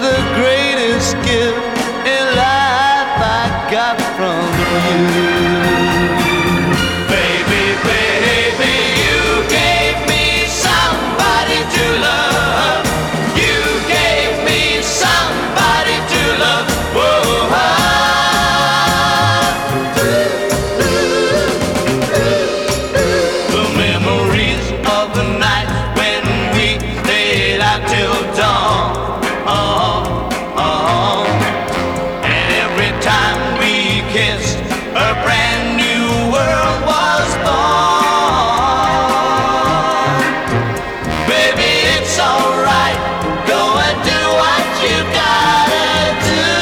the greatest gift in life I got from you. Baby, baby, you gave me somebody to love. You gave me somebody to love. Whoa, the memories of the night when we stayed out till dawn. And every time we kissed, a brand new world was born. Baby, it's alright, go and do what you gotta do.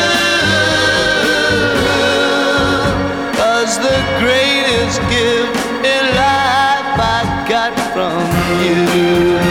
'Cause the greatest gift in life I got from you.